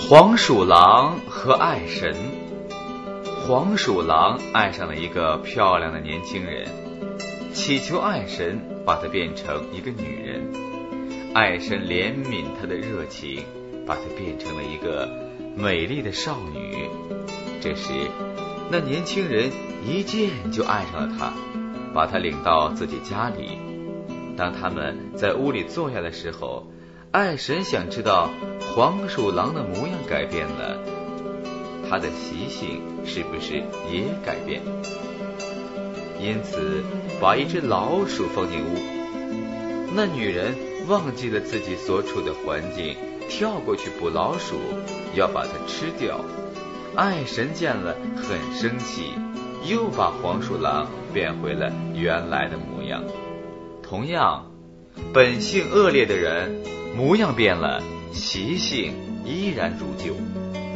黄鼠狼和爱神。黄鼠狼爱上了一个漂亮的年轻人，祈求爱神把她变成一个女人。爱神怜悯她的热情，把她变成了一个美丽的少女。这时，那年轻人一见就爱上了她，把她领到自己家里。当他们在屋里坐下的时候，爱神想知道黄鼠狼的模样改变了，他的习性是不是也改变？因此把一只老鼠放进屋。那女人忘记了自己所处的环境，跳过去捕老鼠，要把它吃掉。爱神见了很生气，又把黄鼠狼变回了原来的模样。同样，本性恶劣的人模样变了，习性依然如旧。